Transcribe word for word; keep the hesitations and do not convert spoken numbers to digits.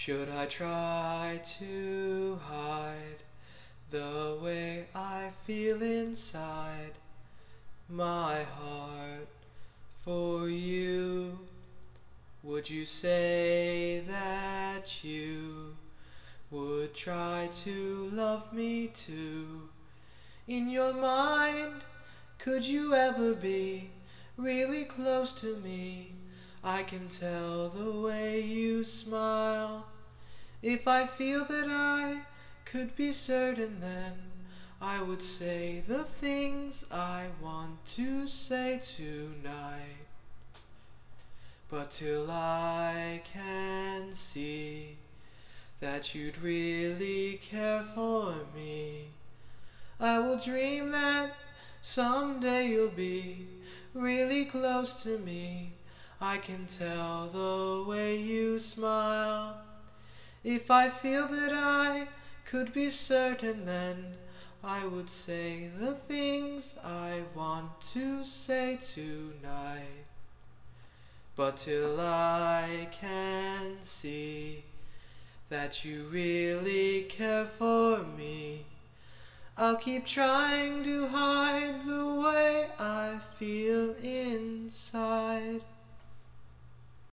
Should I try to hide the way I feel inside my heart for you? Would you say that you would try to love me too? In your mind, could you ever be really close to me? I can tell the way you smile. If I feel that I could be certain, then I would say the things I want to say tonight. But till I can see that you'd really care for me, I will dream that someday you'll be really close to me. I can tell the way you smile. If I feel that I could be certain, then I would say the things I want to say tonight. But till I can see that you really care for me, I'll keep trying to hide the way I feel inside.